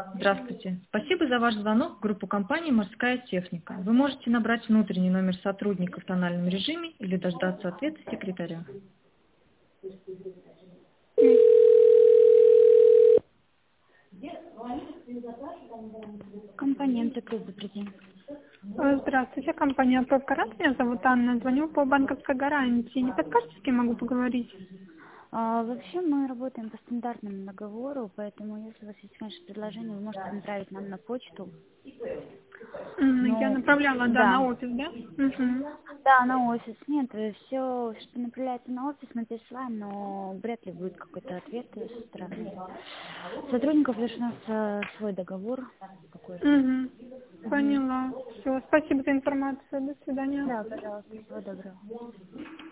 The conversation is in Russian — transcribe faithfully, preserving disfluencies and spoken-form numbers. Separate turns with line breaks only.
Здравствуйте. Спасибо за ваш звонок в группу компании «Морская техника». Вы можете набрать внутренний номер сотрудника в тональном режиме или дождаться ответа секретаря.
Компоненты плюс добрый день.
Э, Здравствуйте, компания «Профгарант». Меня зовут Анна. Звоню по банковской гарантии. Не подскажете, с кем могу поговорить?
А, вообще мы работаем по стандартному договору, поэтому если у вас есть, конечно, предложение, вы можете направить нам на почту.
М, Я
Ну,
направляла, да, на
да.
офис, да? Мгм.
Да, на офис. Нет, все, что направляется на офис, мы пересылаем, но вряд ли будет какой-то ответ со стороны сотрудников, потому что у нас э, свой договор какой-то.
Мгм.
Мгм.
Поняла. Все, спасибо за информацию. До свидания.
Да, пожалуйста, всего доброго.